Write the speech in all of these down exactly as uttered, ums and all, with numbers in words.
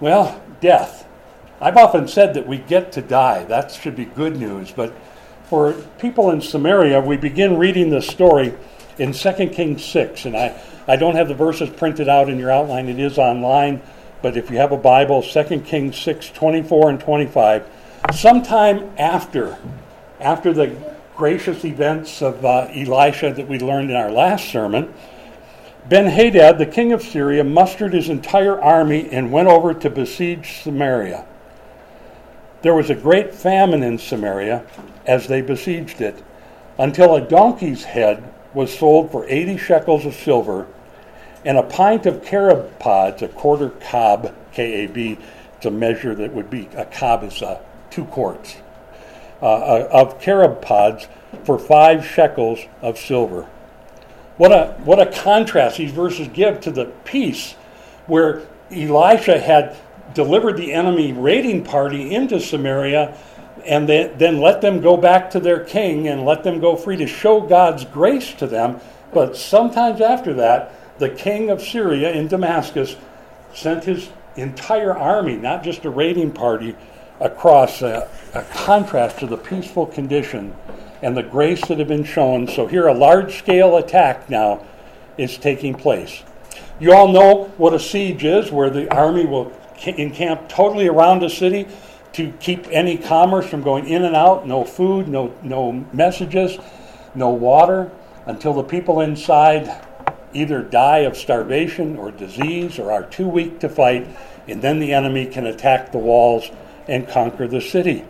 Well, death. I've often said that we get to die. That should be good news. But for people in Samaria, we begin reading the story in Second Kings six. And I, I don't have the verses printed out in your outline. It is online. But if you have a Bible, Second Kings six, twenty-four and twenty-five, sometime after, after the gracious events of uh, Elisha that we learned in our last sermon, Ben-Hadad, the king of Syria, mustered his entire army and went over to besiege Samaria. There was a great famine in Samaria as they besieged it, until a donkey's head was sold for eighty shekels of silver, and a pint of carob pods, a quarter cob, K A B, it's a measure that would be, a cob is uh, two quarts, uh, of carob pods for five shekels of silver. What a what a contrast these verses give to the peace where Elisha had delivered the enemy raiding party into Samaria and they, then let them go back to their king and let them go free to show God's grace to them. But sometimes after that, the king of Syria in Damascus sent his entire army, not just a raiding party, across a, a contrast to the peaceful condition and the grace that had been shown. So here a large-scale attack now is taking place. You all know what a siege is, where the army will encamp totally around a city to keep any commerce from going in and out, no food, no, no messages, no water, until the people inside either die of starvation or disease or are too weak to fight, and then the enemy can attack the walls and conquer the city.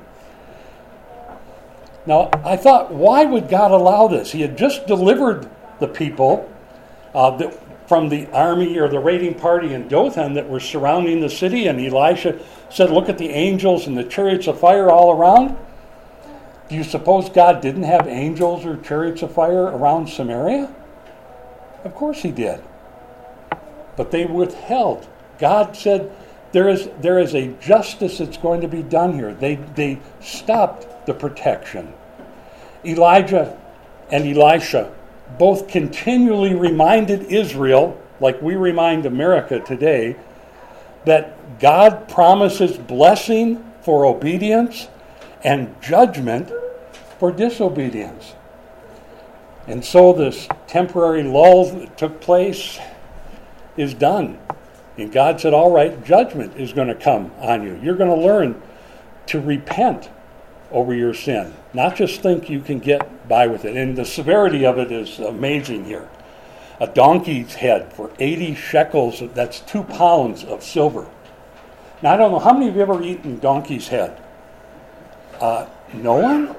Now, I thought, why would God allow this? He had just delivered the people uh, that, from the army or the raiding party in Dothan that were surrounding the city, and Elisha said, look at the angels and the chariots of fire all around. Do you suppose God didn't have angels or chariots of fire around Samaria? Of course he did. But they withheld. God said, there is there is a justice that's going to be done here. They they stopped the protection. Elijah and Elisha both continually reminded Israel, like we remind America today, that God promises blessing for obedience and judgment for disobedience. And so this temporary lull that took place is done. And God said, all right, judgment is going to come on you. You're going to learn to repent over your sin. Not just think you can get by with it. And the severity of it is amazing here. A donkey's head for eighty shekels, that's two pounds of silver. Now, I don't know, how many of you have ever eaten donkey's head? Uh, no one?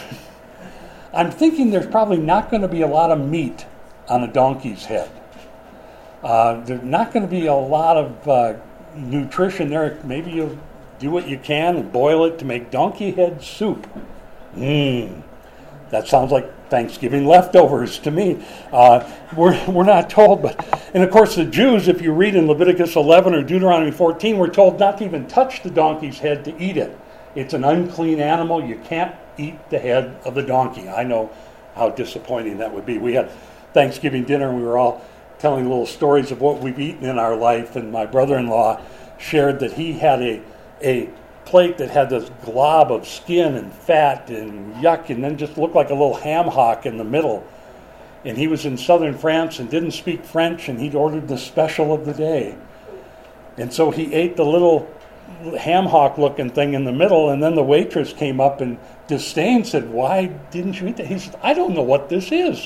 I'm thinking there's probably not going to be a lot of meat on a donkey's head. Uh, there's not going to be a lot of uh, nutrition there. Maybe you'll do what you can and boil it to make donkey head soup. Mmm. That sounds like Thanksgiving leftovers to me. Uh, we're, we're not told, but, and of course the Jews, if you read in Leviticus eleven or Deuteronomy fourteen, we're told not to even touch the donkey's head to eat it. It's an unclean animal. You can't eat the head of the donkey. I know how disappointing that would be. We had Thanksgiving dinner and we were all telling little stories of what we've eaten in our life, and my brother-in-law shared that he had a a plate that had this glob of skin and fat and yuck, and then just looked like a little ham hock in the middle. And he was in southern France and didn't speak French, and he'd ordered the special of the day. And so he ate the little ham hock looking thing in the middle, and then the waitress came up and disdain said, why didn't you eat that? He said, I don't know what this is.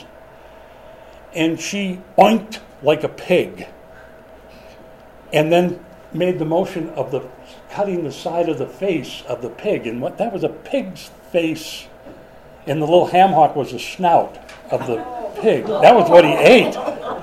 And she oinked like a pig, and then made the motion of the cutting the side of the face of the pig, and what that was a pig's face, and the little ham hock was the snout of the pig. That was what he ate.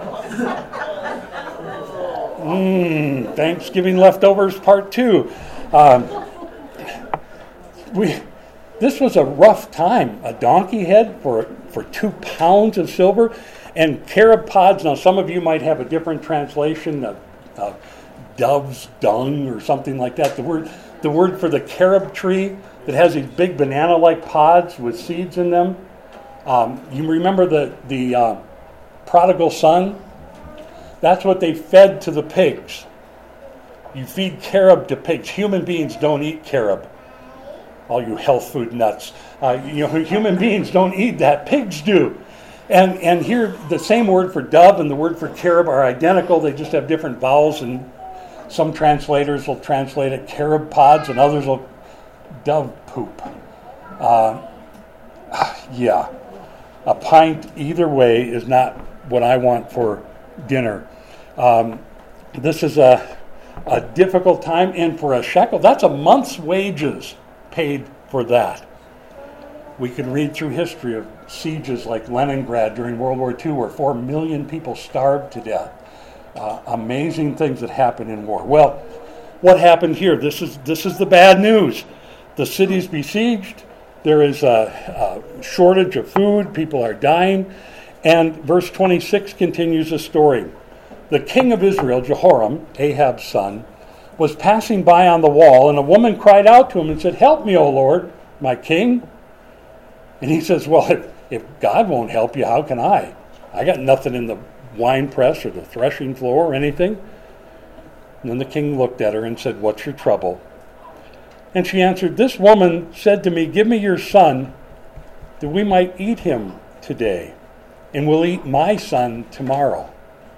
Mmm, Thanksgiving leftovers part two. Um, we, this was a rough time. A donkey head for for two pounds of silver, and carob pods. Now, some of you might have a different translation of, of dove's dung or something like that. The word, the word for the carob tree that has these big banana-like pods with seeds in them. Um, you remember the the uh, prodigal son? That's what they fed to the pigs. You feed carob to pigs. Human beings don't eat carob. All you health food nuts. Uh, you know, human beings don't eat that. Pigs do. And and here, the same word for dove and the word for carob are identical. They just have different vowels, and some translators will translate it carob pods, and others will dove poop. Uh, yeah. A pint either way is not what I want for dinner. Um, this is a, a difficult time, and for a shekel, that's a month's wages paid for that. We can read through history of sieges like Leningrad during World War Two, where four million people starved to death. Uh, amazing things that happen in war. Well, what happened here? This is this is the bad news. The city's besieged. There is a, a shortage of food. People are dying. And verse twenty-six continues the story. The king of Israel, Jehoram, Ahab's son, was passing by on the wall, and a woman cried out to him and said, "Help me, O Lord, my king." And he says, "Well, if, if God won't help you, how can I? I got nothing in the wine press or the threshing floor or anything." And then the king looked at her and said, "What's your trouble?" And she answered, "This woman said to me, 'Give me your son, that we might eat him today, and we'll eat my son tomorrow.'"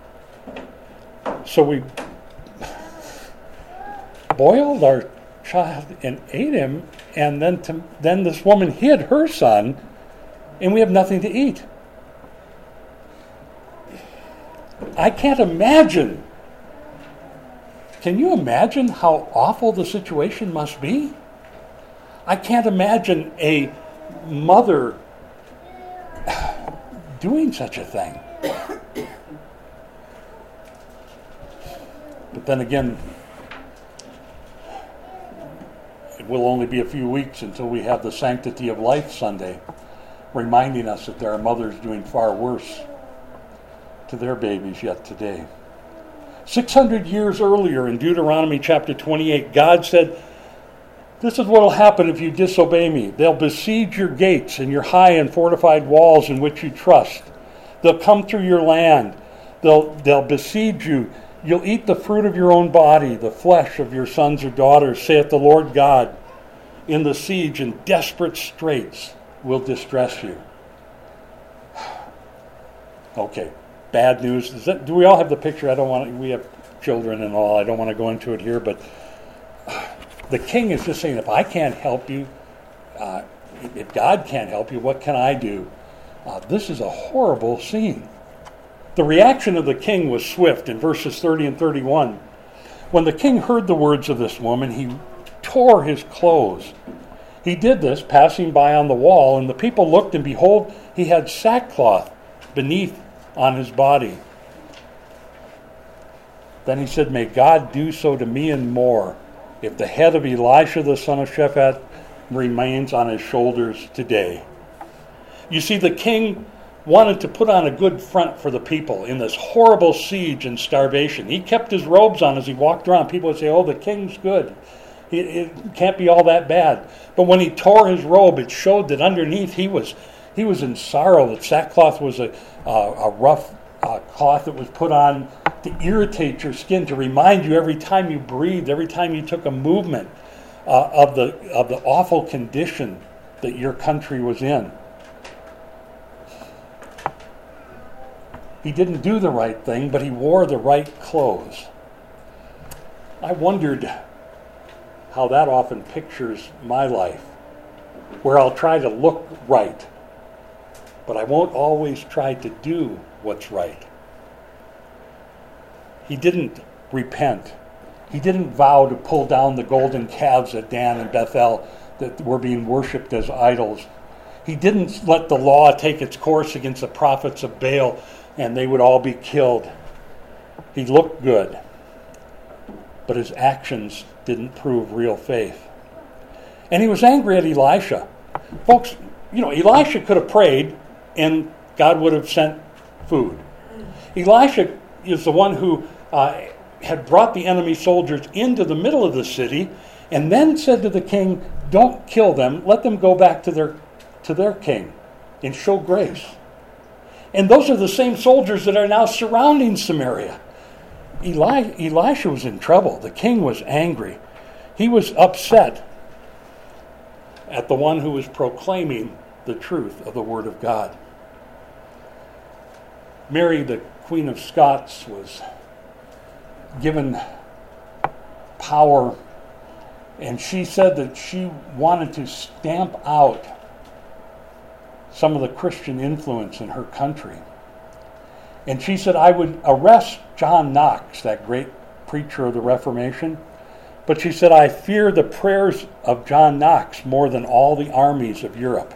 So we boiled our child and ate him, and then to, then this woman hid her son, and we have nothing to eat. I can't imagine. Can you imagine how awful the situation must be? I can't imagine a mother doing such a thing. But then again, it will only be a few weeks until we have the Sanctity of Life Sunday, reminding us that there are mothers doing far worse to their babies yet today. six hundred years earlier in Deuteronomy chapter twenty-eight, God said, "This is what will happen if you disobey me. They'll besiege your gates and your high and fortified walls in which you trust. They'll come through your land. They'll, they'll besiege you. You'll eat the fruit of your own body, the flesh of your sons or daughters, saith the Lord God. In the siege and desperate straits will distress you." Okay, bad news. Is that, do we all have the picture? I don't want to, we have children and all. I don't want to go into it here, but the king is just saying, if I can't help you, uh, if God can't help you, what can I do? Uh, this is a horrible scene. The reaction of the king was swift in verses thirty and thirty-one. When the king heard the words of this woman, he tore his clothes. He did this passing by on the wall, and the people looked, and behold, he had sackcloth beneath on his body. Then he said, "May God do so to me and more, if the head of Elisha the son of Shaphat remains on his shoulders today." You see, the king wanted to put on a good front for the people in this horrible siege and starvation. He kept his robes on as he walked around. People would say, "Oh, the king's good. It, it can't be all that bad." But when he tore his robe, it showed that underneath he was he was in sorrow. That sackcloth was a, a, a rough uh, cloth that was put on to irritate your skin, to remind you every time you breathed, every time you took a movement uh, of the of the awful condition that your country was in. He didn't do the right thing, but he wore the right clothes. I wondered how that often pictures my life, where I'll try to look right, but I won't always try to do what's right. He didn't repent. He didn't vow to pull down the golden calves at Dan and Bethel that were being worshipped as idols. He didn't let the law take its course against the prophets of Baal and they would all be killed. He looked good, but his actions didn't prove real faith. And he was angry at Elisha. Folks, you know, Elisha could have prayed and God would have sent food. Elisha is the one who uh, had brought the enemy soldiers into the middle of the city and then said to the king, "Don't kill them, let them go back to their to their king and show grace." And those are the same soldiers that are now surrounding Samaria. Eli, Elisha was in trouble. The king was angry. He was upset at the one who was proclaiming the truth of the Word of God. Mary, the Queen of Scots, was given power, and she said that she wanted to stamp out some of the Christian influence in her country. And she said, I would arrest John Knox, that great preacher of the Reformation, but she said, I fear the prayers of John Knox more than all the armies of Europe.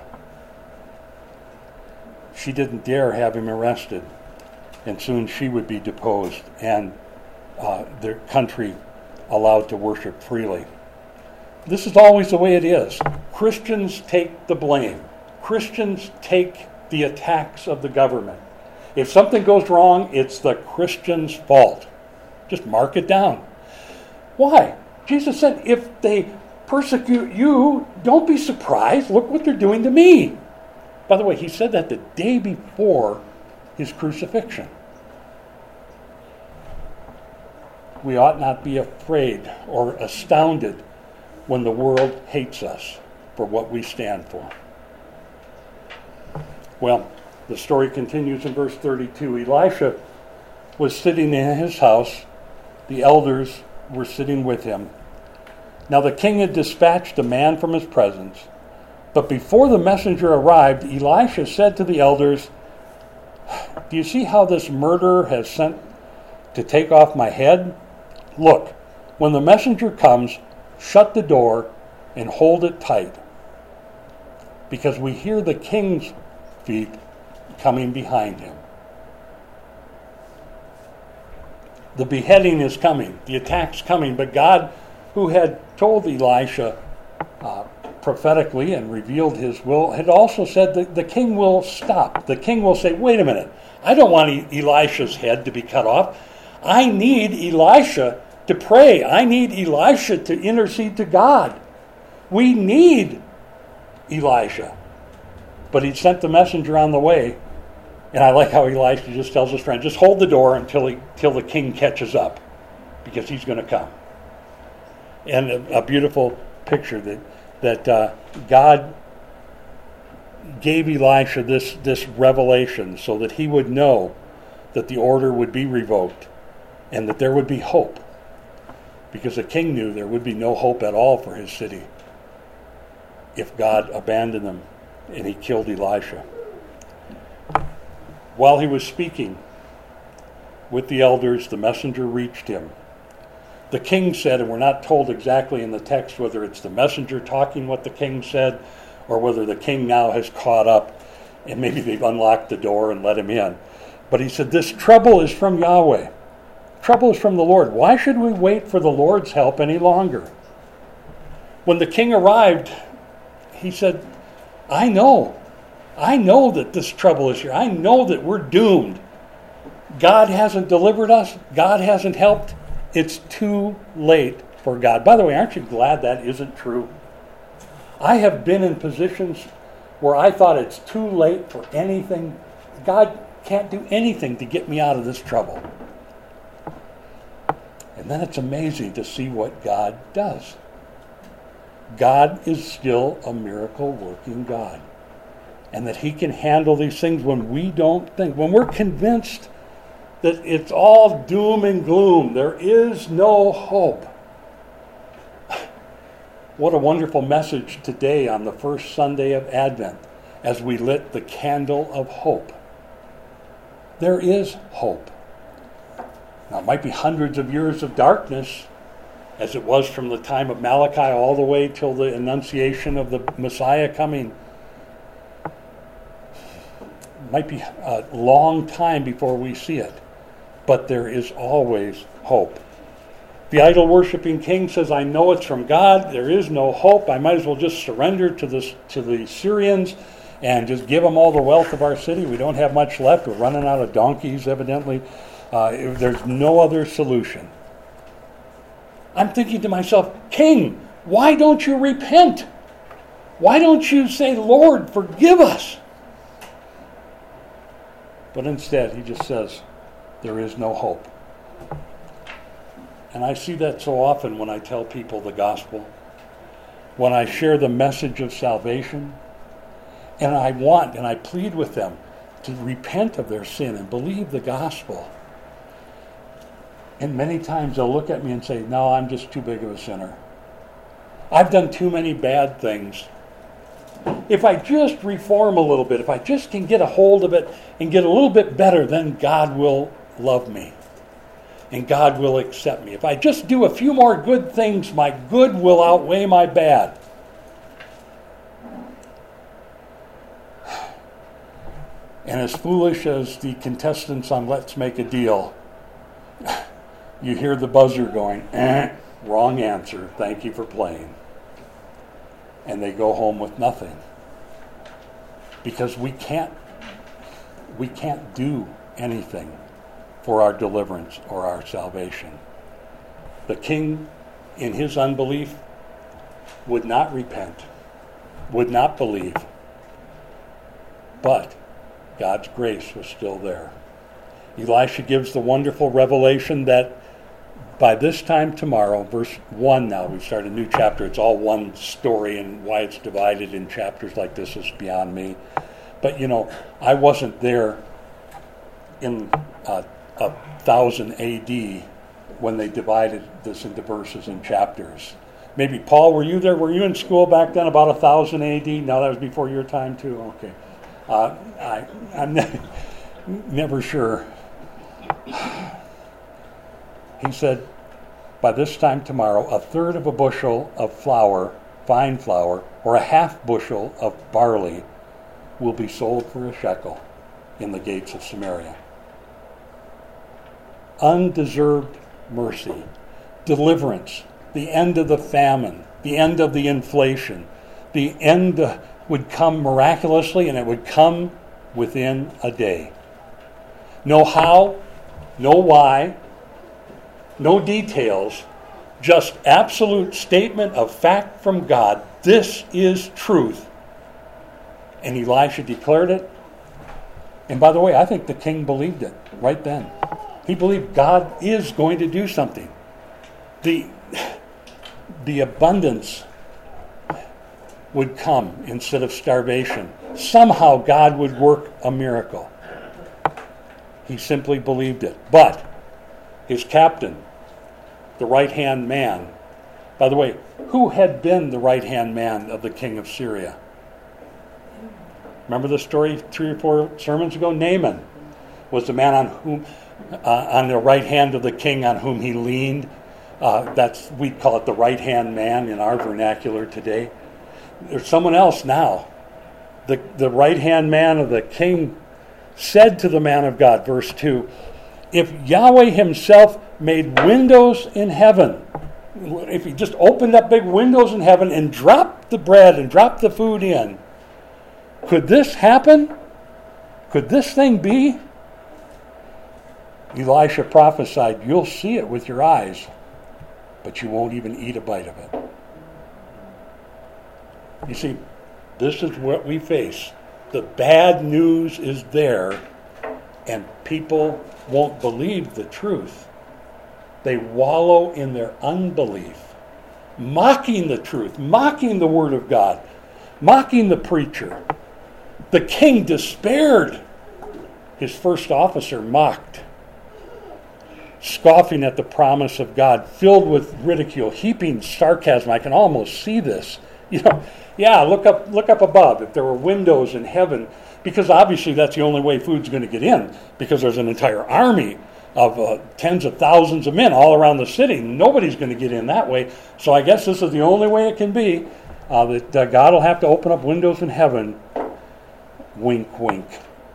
She didn't dare have him arrested, and soon she would be deposed and uh, their country allowed to worship freely. This is always the way it is. Christians take the blame. Christians take the attacks of the government. If something goes wrong, it's the Christian's fault. Just mark it down. Why? Jesus said, if they persecute you, don't be surprised. Look what they're doing to me. By the way, he said that the day before his crucifixion. We ought not be afraid or astounded when the world hates us for what we stand for. Well, the story continues in verse thirty-two. Elisha was sitting in his house. The elders were sitting with him. Now the king had dispatched a man from his presence. But before the messenger arrived, Elisha said to the elders, do you see how this murderer has sent to take off my head? Look, when the messenger comes, shut the door and hold it tight, because we hear the king's feet coming behind him. The beheading is coming, the attack's coming, but God, who had told Elisha uh, prophetically and revealed his will, had also said that the king will stop. The king will say, wait a minute, I don't want Elisha's head to be cut off. I need Elisha to pray. I need Elisha to intercede to God. We need Elisha. But he sent the messenger on the way. And I like how Elisha just tells his friend, just hold the door until he, till the king catches up, because he's going to come. And a, a beautiful picture that that uh, God gave Elisha this, this revelation so that he would know that the order would be revoked and that there would be hope. Because the king knew there would be no hope at all for his city if God abandoned them and he killed Elisha. While he was speaking with the elders, the messenger reached him. The king said, and we're not told exactly in the text whether it's the messenger talking what the king said or whether the king now has caught up and maybe they've unlocked the door and let him in. But he said, this trouble is from Yahweh. Trouble is from the Lord. Why should we wait for the Lord's help any longer? When the king arrived, he said, I know. I know that this trouble is here. I know that we're doomed. God hasn't delivered us. God hasn't helped. It's too late for God. By the way, aren't you glad that isn't true? I have been in positions where I thought it's too late for anything. God can't do anything to get me out of this trouble. And then it's amazing to see what God does. God is still a miracle-working God. And that he can handle these things when we don't think. When we're convinced that it's all doom and gloom. There is no hope. What a wonderful message today on the first Sunday of Advent as we lit the candle of hope. There is hope. Now, it might be hundreds of years of darkness, as it was from the time of Malachi all the way till the annunciation of the Messiah coming. It might be a long time before we see it, but there is always hope. The idol-worshiping king says, I know it's from God. There is no hope. I might as well just surrender to the, to the Syrians and just give them all the wealth of our city. We don't have much left. We're running out of donkeys, evidently. Uh, there's no other solution. I'm thinking to myself, King, why don't you repent? Why don't you say, Lord, forgive us? But instead, he just says, there is no hope. And I see that so often when I tell people the gospel, when I share the message of salvation, and I want and I plead with them to repent of their sin and believe the gospel. And many times they'll look at me and say, no, I'm just too big of a sinner. I've done too many bad things. If I just reform a little bit, if I just can get a hold of it and get a little bit better, then God will love me. And God will accept me. If I just do a few more good things, my good will outweigh my bad. And as foolish as the contestants on Let's Make a Deal, you hear the buzzer going, eh, wrong answer, thank you for playing. And they go home with nothing. Because we can't, we can't do anything for our deliverance or our salvation. The king, in his unbelief, would not repent, would not believe. But God's grace was still there. Elisha gives the wonderful revelation that by this time tomorrow, verse one now, we start a new chapter. It's all one story, and why it's divided in chapters like this is beyond me. But, you know, I wasn't there in uh, one thousand A D when they divided this into verses and chapters. Maybe, Paul, were you there? Were you in school back then, about one thousand A D? No, that was before your time, too? Okay. Uh, I, I'm ne- never sure. He said, by this time tomorrow, a third of a bushel of flour, fine flour, or a half bushel of barley will be sold for a shekel in the gates of Samaria. Undeserved mercy, deliverance, the end of the famine, the end of the inflation, the end uh, would come miraculously, and it would come within a day. No how, no why, no details, just absolute statement of fact from God. This is truth. And Elisha declared it. And by the way, I think the king believed it right then. He believed God is going to do something. The, the abundance would come instead of starvation. Somehow God would work a miracle. He simply believed it. But his captain, the right-hand man, by the way, who had been the right-hand man of the king of Syria? Remember the story three or four sermons ago? Naaman was the man on whom, uh, on the right hand of the king on whom he leaned. Uh, that's, we call it the right-hand man in our vernacular today. There's someone else now. The, the right-hand man of the king said to the man of God, verse two, if Yahweh himself made windows in heaven, if he just opened up big windows in heaven and dropped the bread and dropped the food in, could this happen? Could this thing be? Elisha prophesied, you'll see it with your eyes, but you won't even eat a bite of it. You see, this is what we face. The bad news is there, and people won't believe the truth. They wallow in their unbelief, mocking the truth, mocking the Word of God, mocking the preacher. The king despaired. His first officer mocked, scoffing at the promise of God, filled with ridicule, heaping sarcasm. I can almost see this. You know, yeah, look up look up above. If there were windows in heaven, because obviously that's the only way food's going to get in, because there's an entire army of uh, tens of thousands of men all around the city. Nobody's going to get in that way. So I guess this is the only way it can be, uh, that uh, God will have to open up windows in heaven. Wink, wink.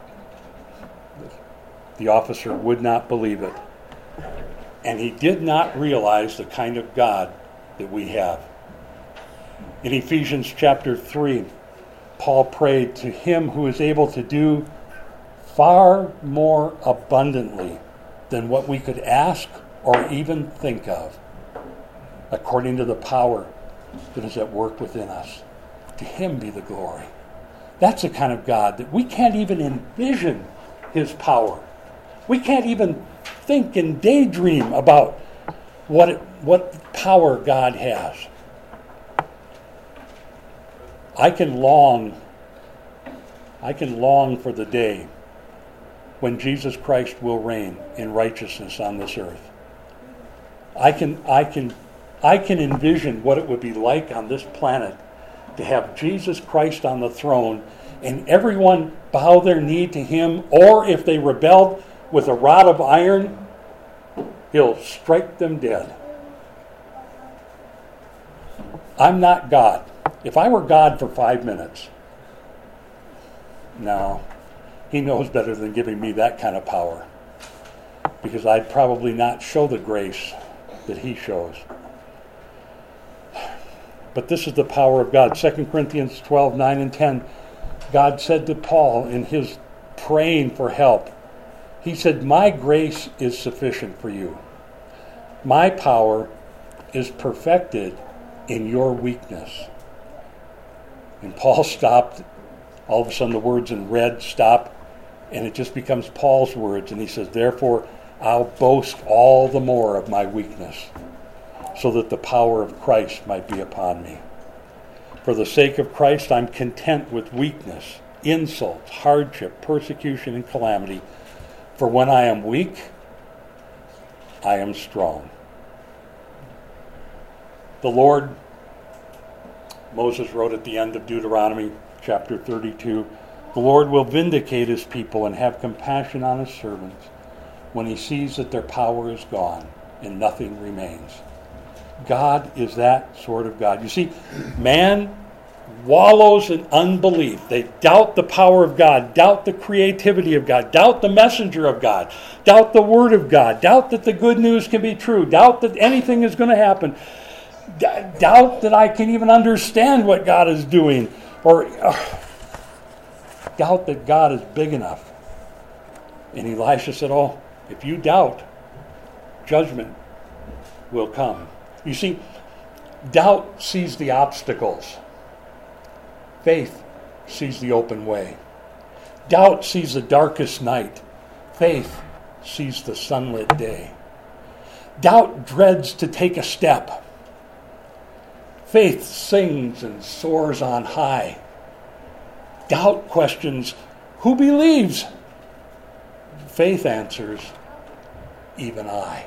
The officer would not believe it. And he did not realize the kind of God that we have. In Ephesians chapter three, Paul prayed to him who is able to do far more abundantly than what we could ask or even think of, according to the power that is at work within us. To him be the glory. That's the kind of God that we can't even envision his power. We can't even think and daydream about what it, what power God has. I can long, I can long for the day when Jesus Christ will reign in righteousness on this earth. I can, I can, I can envision what it would be like on this planet to have Jesus Christ on the throne and everyone bow their knee to him, or if they rebelled with a rod of iron, he'll strike them dead. I'm not God. If I were God for five minutes, no, he knows better than giving me that kind of power, because I'd probably not show the grace that he shows. But this is the power of God. Second Corinthians twelve, nine and ten, God said to Paul in his praying for help, he said, my grace is sufficient for you. My power is perfected in your weakness. And Paul stopped. All of a sudden the words in red stop, and it just becomes Paul's words. And he says, therefore, I'll boast all the more of my weakness, so that the power of Christ might be upon me. For the sake of Christ, I'm content with weakness, insults, hardship, persecution, and calamity. For when I am weak, I am strong. The Lord, Moses wrote at the end of Deuteronomy chapter thirty-two, the Lord will vindicate his people and have compassion on his servants when he sees that their power is gone and nothing remains. God is that sort of God. You see, man wallows in unbelief. They doubt the power of God, doubt the creativity of God, doubt the messenger of God, doubt the word of God, doubt that the good news can be true, doubt that anything is going to happen, D- doubt that I can even understand what God is doing, or uh, doubt that God is big enough. And Elisha said, oh, if you doubt, judgment will come. You see, doubt sees the obstacles. Faith sees the open way. Doubt sees the darkest night. Faith sees the sunlit day. Doubt dreads to take a step. Faith sings and soars on high. Doubt questions, who believes? Faith answers, even I.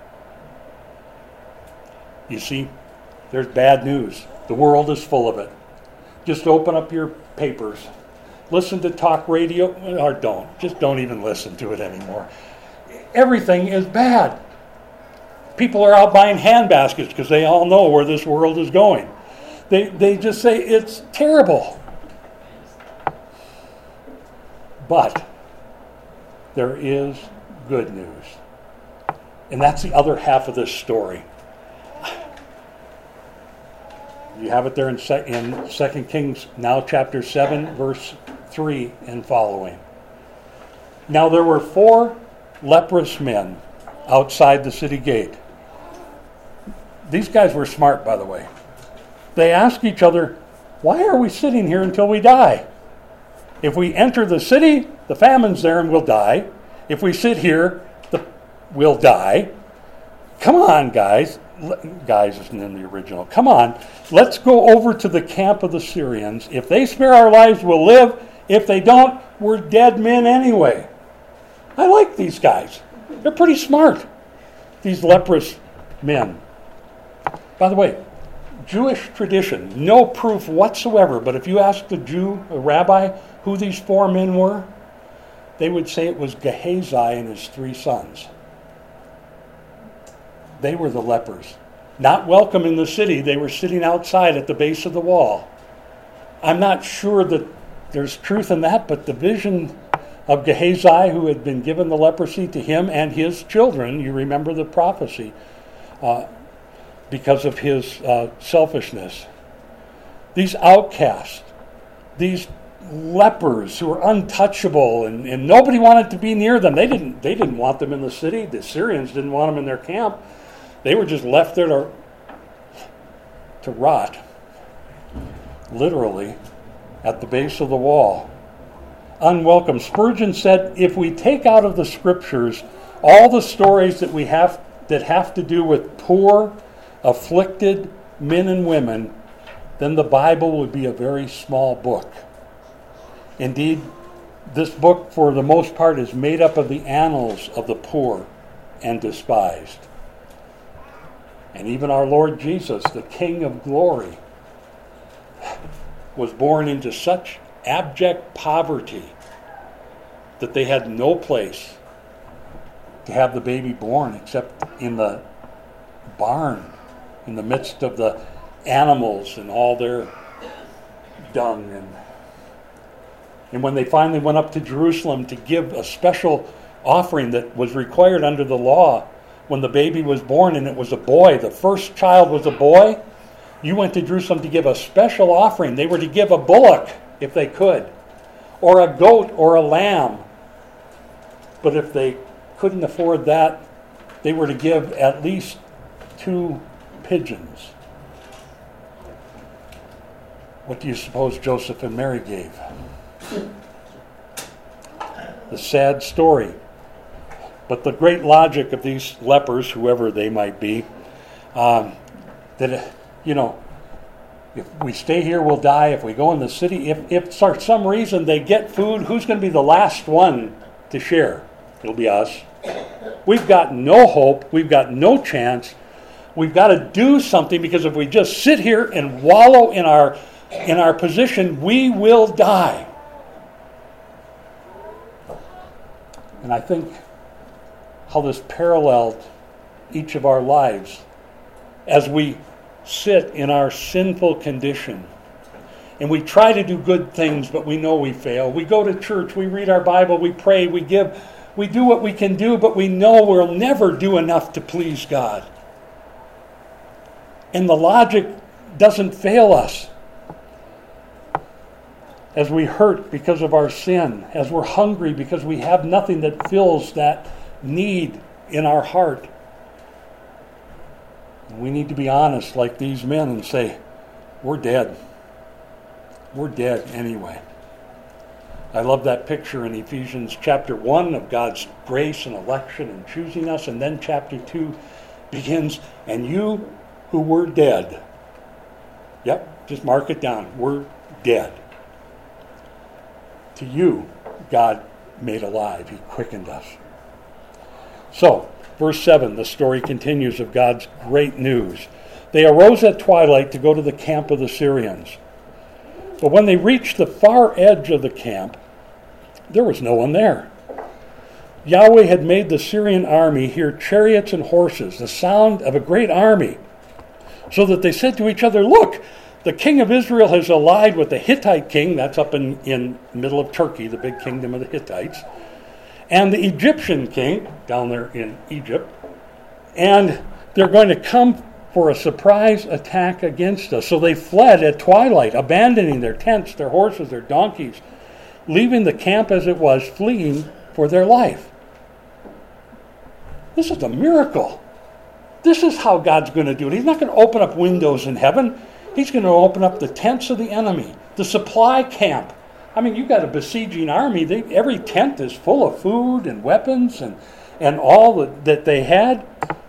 You see, there's bad news. The world is full of it. Just open up your papers. Listen to talk radio, or don't. Just don't even listen to it anymore. Everything is bad. People are out buying hand baskets because they all know where this world is going. They, they just say it's terrible. But there is good news. And that's the other half of this story. You have it there in, in Second Kings, now chapter seven, verse three and following. Now there were four leprous men outside the city gate. These guys were smart, by the way. They asked each other, why are we sitting here until we die? If we enter the city, the famine's there and we'll die. If we sit here, the, we'll die. Come on, guys. Guys isn't in the original. Come on. Let's go over to the camp of the Syrians. If they spare our lives, we'll live. If they don't, we're dead men anyway. I like these guys. They're pretty smart, these leprous men. By the way, Jewish tradition, no proof whatsoever, but if you ask the Jew, a rabbi, who these four men were, they would say it was Gehazi and his three sons. They were the lepers. Not welcome in the city. They were sitting outside at the base of the wall. I'm not sure that there's truth in that, but the vision of Gehazi, who had been given the leprosy, to him and his children, you remember the prophecy, uh, because of his uh, selfishness. These outcasts, these lepers who were untouchable, and, and nobody wanted to be near them. They didn't, they didn't want them in the city. The Syrians didn't want them in their camp. They were just left there to, to rot, literally, at the base of the wall. Unwelcome. Spurgeon said, if we take out of the scriptures all the stories that we have that have to do with poor, afflicted men and women, then the Bible would be a very small book. Indeed, this book, for the most part, is made up of the annals of the poor and despised. And even our Lord Jesus, the King of glory, was born into such abject poverty that they had no place to have the baby born except in the barn, in the midst of the animals and all their dung. And, and when they finally went up to Jerusalem to give a special offering that was required under the law, when the baby was born and it was a boy, the first child was a boy, you went to Jerusalem to give a special offering. They were to give a bullock, if they could, or a goat or a lamb. But if they couldn't afford that, they were to give at least two pigeons. What do you suppose Joseph and Mary gave? The sad story. But the great logic of these lepers, whoever they might be, um, that, you know, if we stay here, we'll die. If we go in the city, if, if for some reason they get food, who's going to be the last one to share? It'll be us. We've got no hope. We've got no chance. We've got to do something, because if we just sit here and wallow in our in our position, we will die. And I think how this paralleled each of our lives as we sit in our sinful condition. And we try to do good things, but we know we fail. We go to church, we read our Bible, we pray, we give, we do what we can do, but we know we'll never do enough to please God. And the logic doesn't fail us. As we hurt because of our sin, as we're hungry because we have nothing that fills that need in our heart. We need to be honest like these men and say, we're dead. We're dead anyway. I love that picture in Ephesians chapter one of God's grace and election and choosing us, and then chapter two begins, and you who were dead. Yep, just mark it down. We're dead. To you, God made alive. He quickened us. So, verse seven, the story continues of God's great news. They arose at twilight to go to the camp of the Syrians. But when they reached the far edge of the camp, there was no one there. Yahweh had made the Syrian army hear chariots and horses, the sound of a great army, so that they said to each other, look, the king of Israel has allied with the Hittite king, that's up in, in the middle of Turkey, the big kingdom of the Hittites, and the Egyptian king, down there in Egypt, and they're going to come for a surprise attack against us. So they fled at twilight, abandoning their tents, their horses, their donkeys, leaving the camp as it was, fleeing for their life. This is a miracle. This is how God's going to do it. He's not going to open up windows in heaven. He's going to open up the tents of the enemy, the supply camp. I mean, you've got a besieging army. They, every tent is full of food and weapons and, and all that, that they had.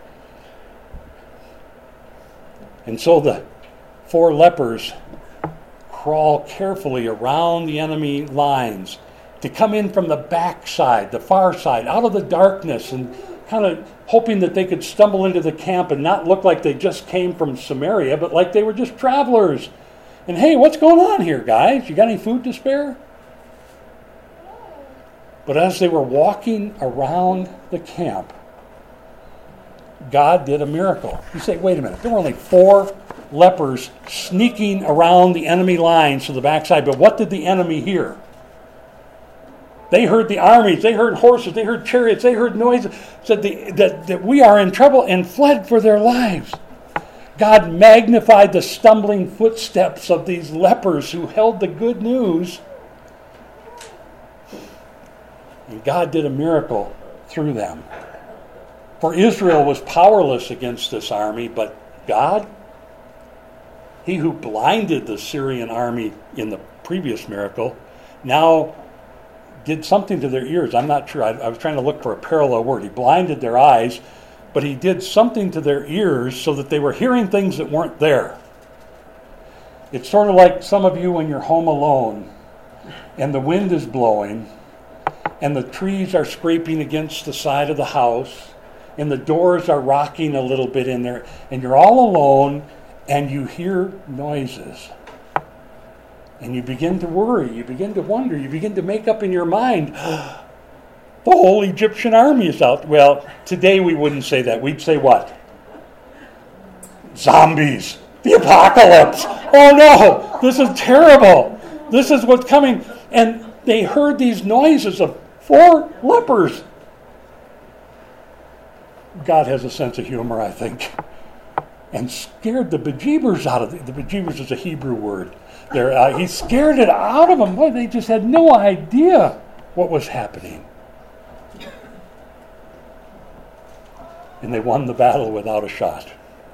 And so the four lepers crawl carefully around the enemy lines to come in from the backside, the far side, out of the darkness, and kind of hoping that they could stumble into the camp and not look like they just came from Samaria, but like they were just travelers. And hey, what's going on here, guys? You got any food to spare? But as they were walking around the camp, God did a miracle. You say, wait a minute, there were only four lepers sneaking around the enemy lines to the backside, but what did the enemy hear? They heard the armies, they heard horses, they heard chariots, they heard noises, said the, that, that we are in trouble, and fled for their lives. God magnified the stumbling footsteps of these lepers who held the good news. And God did a miracle through them. For Israel was powerless against this army, but God, he who blinded the Syrian army in the previous miracle, now did something to their ears. I'm not sure. I, I was trying to look for a parallel word. He blinded their eyes but he did something to their ears so that they were hearing things that weren't there. It's sort of like some of you when you're home alone and the wind is blowing and the trees are scraping against the side of the house and the doors are rocking a little bit in there and you're all alone and you hear noises. And you begin to worry, you begin to wonder, you begin to make up in your mind, the whole Egyptian army is out. Well, today we wouldn't say that. We'd say what? Zombies. The apocalypse. Oh no, this is terrible. This is what's coming. And they heard these noises of four lepers. God has a sense of humor, I think. And scared the bejeebers out of it. The bejeebers is a Hebrew word. Uh, he scared it out of them. Boy, they just had no idea what was happening. And they won the battle without a shot.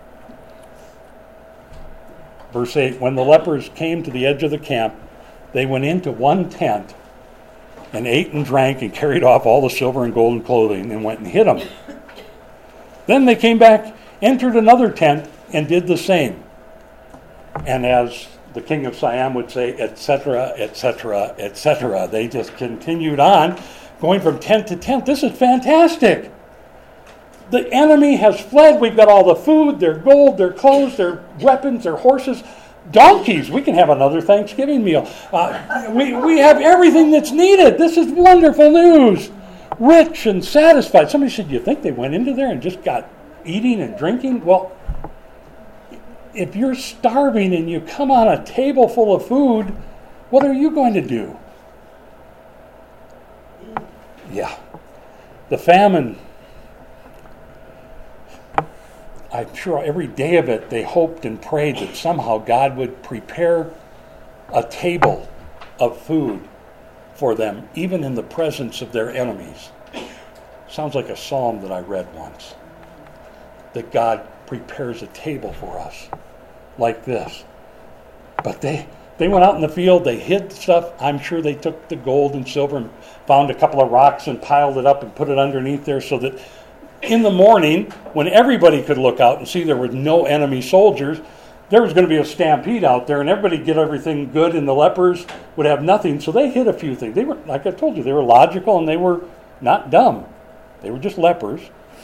Verse eight, when the lepers came to the edge of the camp, they went into one tent and ate and drank and carried off all the silver and gold and clothing and went and hid them. Then they came back, entered another tent, and did the same. And as the king of Siam would say, et cetera, et cetera, et cetera. They just continued on, going from tent to tent. This is fantastic. The enemy has fled. We've got all the food, their gold, their clothes, their weapons, their horses, donkeys. We can have another Thanksgiving meal. Uh, we, we have everything that's needed. This is wonderful news. Rich and satisfied. Somebody said, you think they went into there and just got eating and drinking? Well, if you're starving and you come on a table full of food, what are you going to do? Yeah. The famine, I'm sure every day of it they hoped and prayed that somehow God would prepare a table of food for them, even in the presence of their enemies. Sounds like a psalm that I read once. That God prepares a table for us like this. But they they went out in the field, they hid stuff. I'm sure they took the gold and silver and found a couple of rocks and piled it up and put it underneath there so that in the morning, when everybody could look out and see there were no enemy soldiers, there was going to be a stampede out there and everybody would get everything good and the lepers would have nothing. So they hid a few things. They were, like I told you, they were logical and they were not dumb. They were just lepers.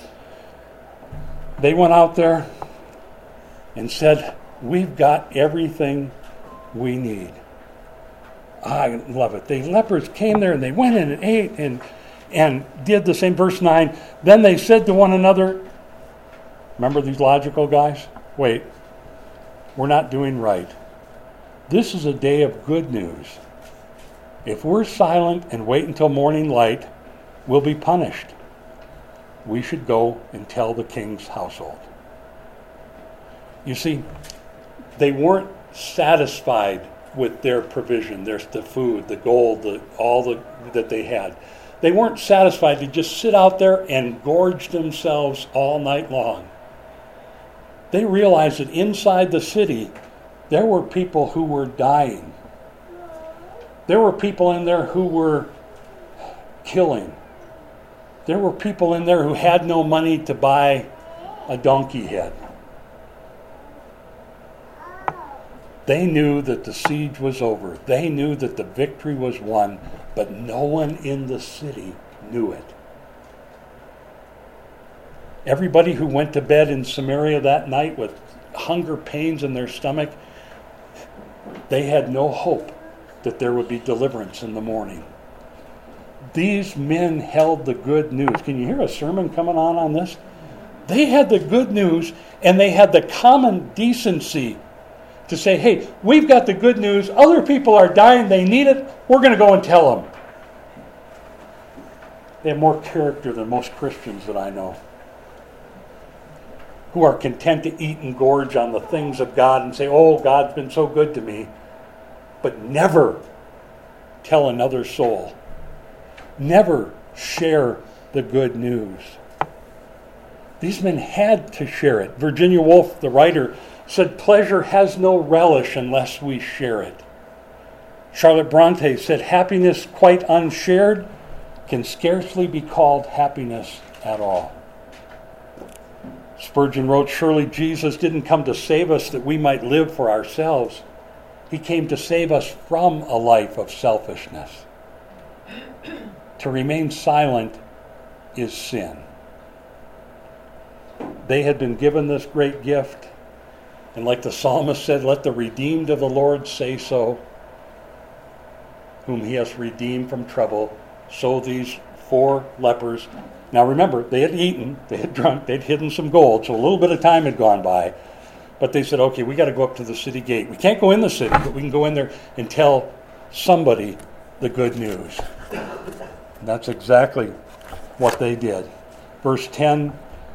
They went out there and said, we've got everything we need. I love it. The lepers came there and they went in and ate and, and did the same. Verse nine, then they said to one another, remember these logical guys? Wait, we're not doing right. This is a day of good news. If we're silent and wait until morning light, we'll be punished. We should go and tell the king's household. You see, they weren't satisfied with their provision. There's the food, the gold, the, all the that they had. They weren't satisfied to just sit out there and gorge themselves all night long. They realized that inside the city, there were people who were dying. There were people in there who were killing. There were people in there who had no money to buy a donkey head. They knew that the siege was over. They knew that the victory was won, but no one in the city knew it. Everybody who went to bed in Samaria that night with hunger pains in their stomach, they had no hope that there would be deliverance in the morning. These men held the good news. Can you hear a sermon coming on on this? They had the good news, and they had the common decency to say, hey, we've got the good news. Other people are dying. They need it. We're going to go and tell them. They have more character than most Christians that I know, who are content to eat and gorge on the things of God and say, oh, God's been so good to me, but never tell another soul. Never share the good news. These men had to share it. Virginia Woolf, the writer, said, pleasure has no relish unless we share it. Charlotte Bronte said, happiness quite unshared can scarcely be called happiness at all. Spurgeon wrote, "Surely Jesus didn't come to save us that we might live for ourselves. He came to save us from a life of selfishness. To remain silent is sin." They had been given this great gift, and like the psalmist said, "Let the redeemed of the Lord say so, whom he has redeemed from trouble." So these four lepers. Now remember, they had eaten, they had drunk, they'd hidden some gold, so a little bit of time had gone by. But they said, okay, we got to go up to the city gate. We can't go in the city, but we can go in there and tell somebody the good news. And that's exactly what they did. Verse ten,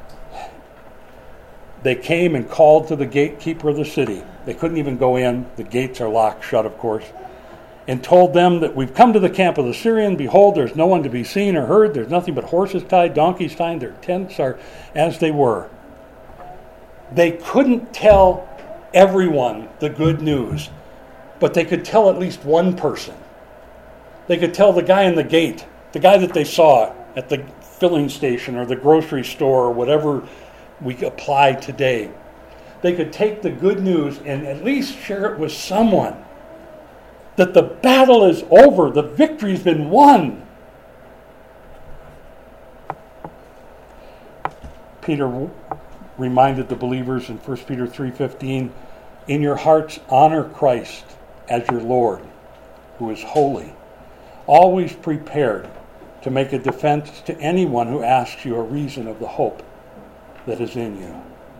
they came and called to the gatekeeper of the city. They couldn't even go in. The gates are locked shut, of course. And told them that we've come to the camp of the Syrian. Behold, there's no one to be seen or heard. There's nothing but horses tied, donkeys tied. Their tents are as they were. They couldn't tell everyone the good news, but they could tell at least one person. They could tell the guy in the gate, the guy that they saw at the filling station or the grocery store or whatever we apply today. They could take the good news and at least share it with someone. That the battle is over. The victory's been won. Peter reminded the believers in First Peter three fifteen, "In your hearts honor Christ as your Lord, who is holy, always prepared to make a defense to anyone who asks you a reason of the hope that is in you."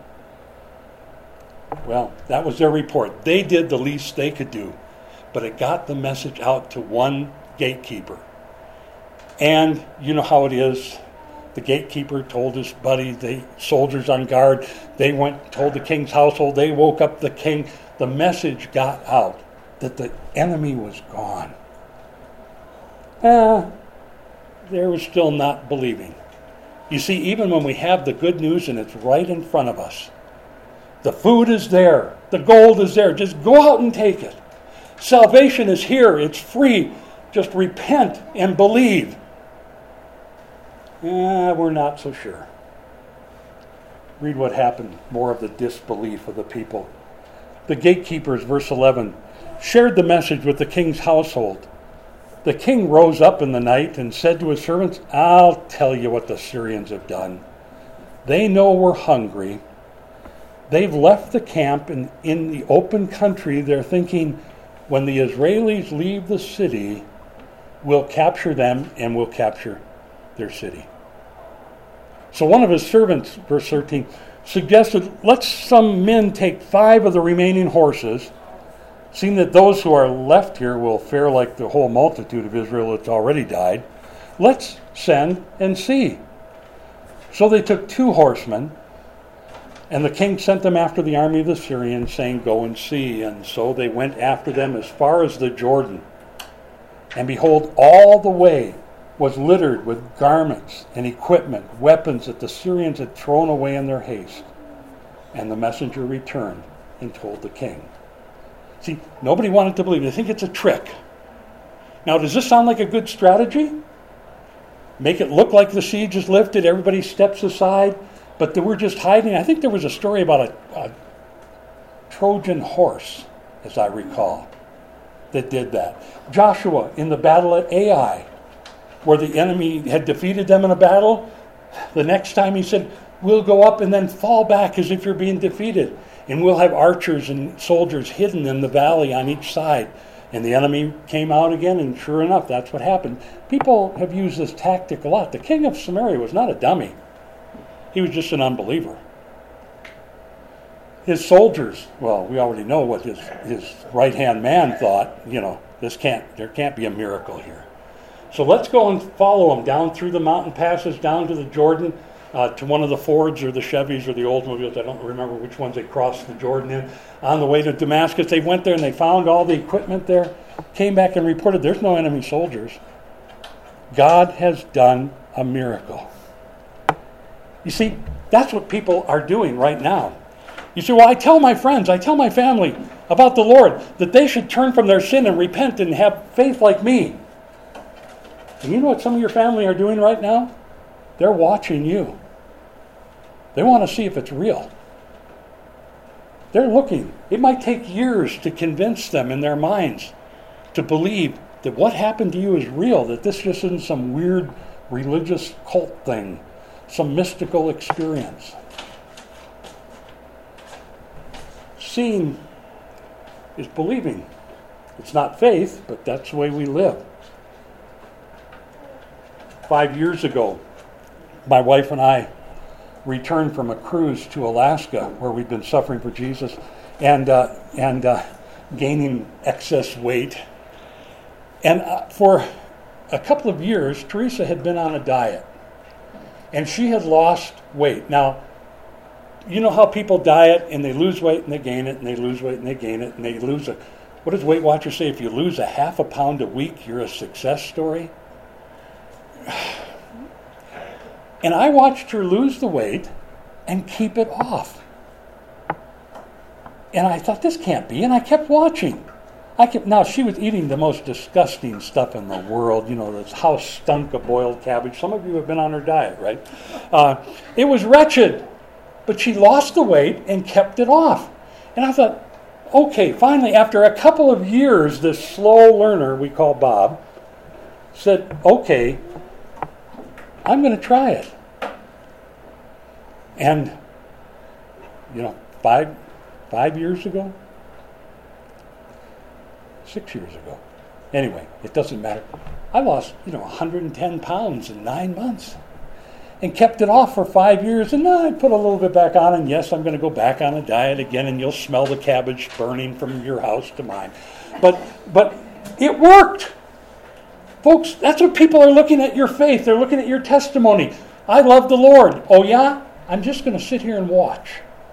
Well, that was their report. They did the least they could do, but it got the message out to one gatekeeper. And you know how it is. The gatekeeper told his buddy, the soldiers on guard, they went, told the king's household, they woke up the king. The message got out that the enemy was gone. Ah, they were still not believing. You see, even when we have the good news and it's right in front of us, the food is there, the gold is there, just go out and take it. Salvation is here, it's free, just repent and believe. Eh, we're not so sure. Read what happened, more of the disbelief of the people. The gatekeepers, verse eleven, shared the message with the king's household. The king rose up in the night and said to his servants, "I'll tell you what the Syrians have done. They know we're hungry. They've left the camp and in the open country. They're thinking, when the Israelis leave the city, we'll capture them and we'll capture their city." So one of his servants, verse thirteen, suggested, "Let some men take five of the remaining horses, seeing that those who are left here will fare like the whole multitude of Israel that's already died. Let's send and see." So they took two horsemen, and the king sent them after the army of the Syrians, saying, "Go and see." And so they went after them as far as the Jordan. And behold, all the way was littered with garments and equipment, weapons that the Syrians had thrown away in their haste. And the messenger returned and told the king. See, nobody wanted to believe. They think it's a trick. Now, does this sound like a good strategy? Make it look like the siege is lifted, everybody steps aside, but they were just hiding. I think there was a story about a, a Trojan horse, as I recall, that did that. Joshua in the battle at Ai, where the enemy had defeated them in a battle, the next time he said, "We'll go up and then fall back as if you're being defeated. And we'll have archers and soldiers hidden in the valley on each side." And the enemy came out again, and sure enough, that's what happened. People have used this tactic a lot. The king of Samaria was not a dummy. He was just an unbeliever. His soldiers, well, we already know what his, his right-hand man thought. You know, this can't, there can't be a miracle here. So let's go and follow him down through the mountain passes, down to the Jordan, uh, to one of the Fords or the Chevys or the Oldsmobiles. I don't remember which ones they crossed the Jordan in. On the way to Damascus, they went there and they found all the equipment there, came back and reported there's no enemy soldiers. God has done a miracle. You see, that's what people are doing right now. You say, well, I tell my friends, I tell my family about the Lord, that they should turn from their sin and repent and have faith like me. And you know what some of your family are doing right now? They're watching you. They want to see if it's real. They're looking. It might take years to convince them in their minds to believe that what happened to you is real, that this just isn't some weird religious cult thing, some mystical experience. Seeing is believing. It's not faith, but that's the way we live. Five years ago, my wife and I returned from a cruise to Alaska where we'd been suffering for Jesus and uh, and uh, gaining excess weight. And uh, for a couple of years, Teresa had been on a diet, and she had lost weight. Now, you know how people diet and they lose weight and they gain it, and they lose weight and they gain it, and they lose a, what does Weight Watchers say? If you lose a half a pound a week, you're a success story. And I watched her lose the weight and keep it off. And I thought, this can't be, and I kept watching. I kept, now, she was eating the most disgusting stuff in the world. You know, this house stunk of boiled cabbage. Some of you have been on her diet, right? Uh, it was wretched. But she lost the weight and kept it off. And I thought, okay, finally, after a couple of years, this slow learner we call Bob said, okay, I'm going to try it. And, you know, five, five years ago, six years ago, anyway, it doesn't matter. I lost, you know, one hundred ten pounds in nine months and kept it off for five years. And now I put a little bit back on, and yes, I'm going to go back on a diet again, and you'll smell the cabbage burning from your house to mine. But, but it worked. Folks, that's what people are looking at your faith. They're looking at your testimony. I love the Lord. Oh, yeah? I'm just going to sit here and watch.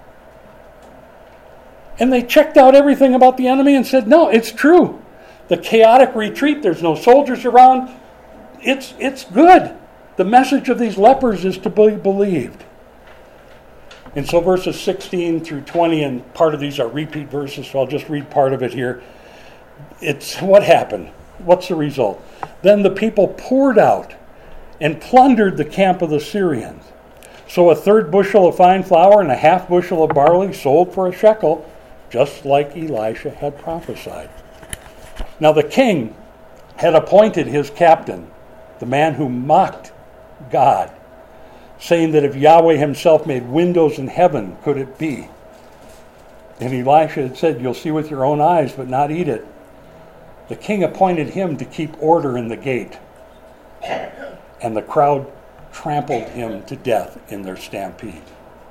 And they checked out everything about the enemy and said, no, it's true. The chaotic retreat, there's no soldiers around. It's, it's good. The message of these lepers is to be believed. And so verses sixteen through twenty, and part of these are repeat verses, so I'll just read part of it here. It's what happened. What's the result? Then the people poured out and plundered the camp of the Syrians. So a third bushel of fine flour and a half bushel of barley sold for a shekel, just like Elisha had prophesied. Now the king had appointed his captain, the man who mocked God, saying that if Yahweh himself made windows in heaven, could it be? And Elisha had said, you'll see with your own eyes, but not eat it. The king appointed him to keep order in the gate, and the crowd trampled him to death in their stampede.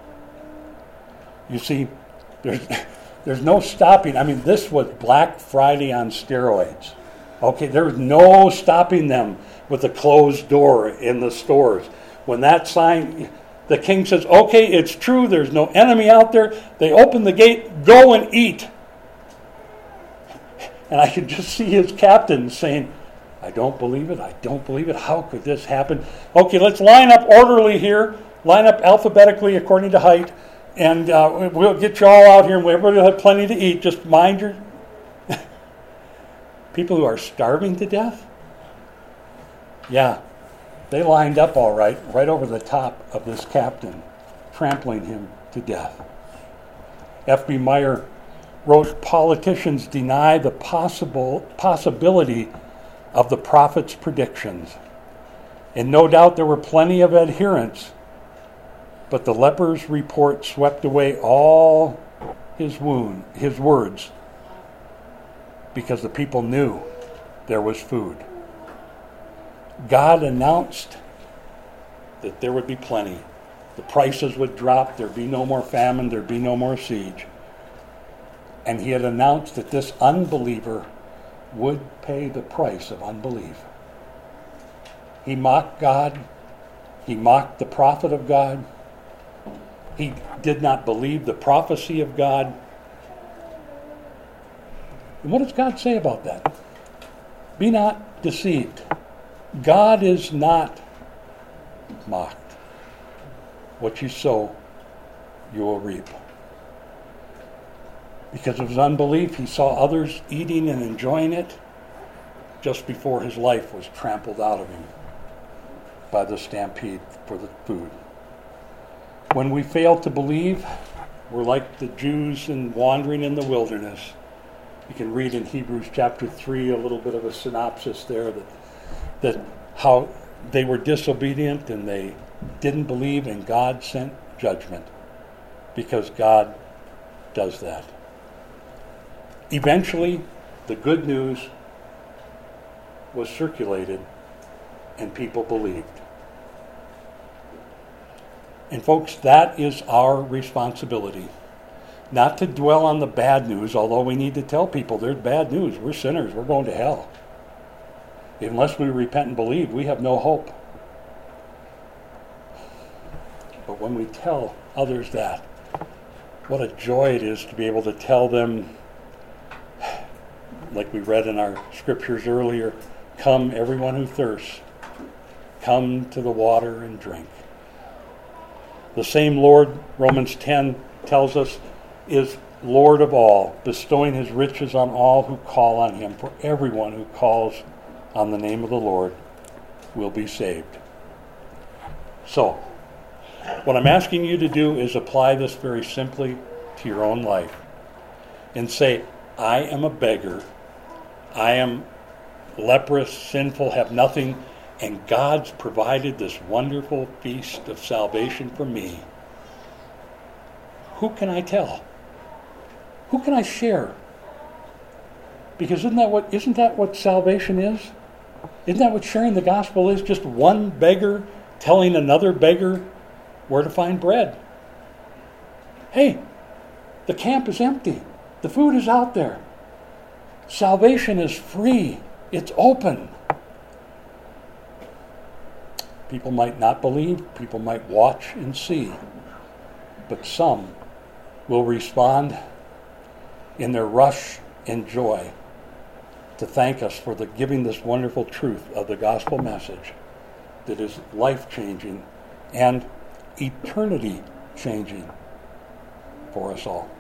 You see, there's, there's no stopping. I mean, this was Black Friday on steroids. Okay, there was no stopping them with a closed door in the stores. When that sign, the king says, okay, it's true, there's no enemy out there. They open the gate, go and eat. And I could just see his captain saying, I don't believe it, I don't believe it. How could this happen? Okay, let's line up orderly here. Line up alphabetically according to height. And uh, we'll get you all out here, and everybody will have plenty to eat. Just mind your... People who are starving to death? Yeah, they lined up all right, right over the top of this captain, trampling him to death. F B Meyer wrote, politicians deny the possible possibility of the prophet's predictions. And no doubt there were plenty of adherents, but the leper's report swept away all his wound, his words, because the people knew there was food. God announced that there would be plenty. The prices would drop, there'd be no more famine, there'd be no more siege. And he had announced that this unbeliever would pay the price of unbelief. He mocked God. He mocked the prophet of God. He did not believe the prophecy of God. And what does God say about that? Be not deceived. God is not mocked. What you sow, you will reap. Because of his unbelief, he saw others eating and enjoying it just before his life was trampled out of him by the stampede for the food. When we fail to believe, we're like the Jews in wandering in the wilderness. You can read in Hebrews chapter three a little bit of a synopsis there that, that how they were disobedient and they didn't believe, and God sent judgment because God does that. Eventually, the good news was circulated and people believed. And folks, that is our responsibility. Not to dwell on the bad news, although we need to tell people there's bad news. We're sinners. We're going to hell. Unless we repent and believe, we have no hope. But when we tell others that, what a joy it is to be able to tell them, like we read in our scriptures earlier, come everyone who thirsts, come to the water and drink. The same Lord, Romans ten tells us, is Lord of all, bestowing his riches on all who call on him. For everyone who calls on the name of the Lord will be saved. So, what I'm asking you to do is apply this very simply to your own life and say, I am a beggar. I am leprous, sinful, have nothing, and God's provided this wonderful feast of salvation for me. Who can I tell? Who can I share? Because isn't that what isn't that what salvation is? Isn't that what sharing the gospel is? Just one beggar telling another beggar where to find bread. Hey, the camp is empty. The food is out there. Salvation is free. It's open. People might not believe. People might watch and see. But some will respond in their rush and joy to thank us for the giving this wonderful truth of the gospel message that is life-changing and eternity-changing for us all.